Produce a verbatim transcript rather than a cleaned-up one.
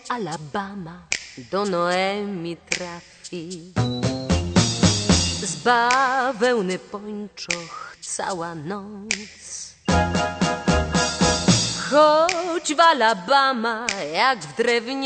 Alabama do Noemi trafi. Z bawełny pończoch cała noc. Choć w Alabama jak w drewnie